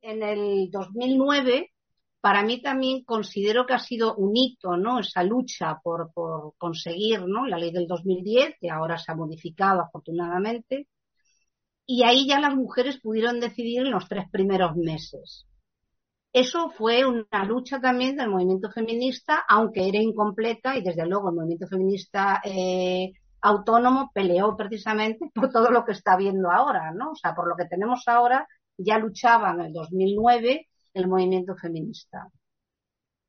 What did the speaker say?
en el 2009, para mí también considero que ha sido un hito, ¿no? Esa lucha por conseguir, ¿no? La ley del 2010, que ahora se ha modificado afortunadamente, y ahí ya las mujeres pudieron decidir en los 3 primeros meses. Eso fue una lucha también del movimiento feminista, aunque era incompleta, y desde luego el movimiento feminista autónomo peleó precisamente por todo lo que está viendo ahora, ¿no? O sea, por lo que tenemos ahora, ya luchaba en el 2009 el movimiento feminista.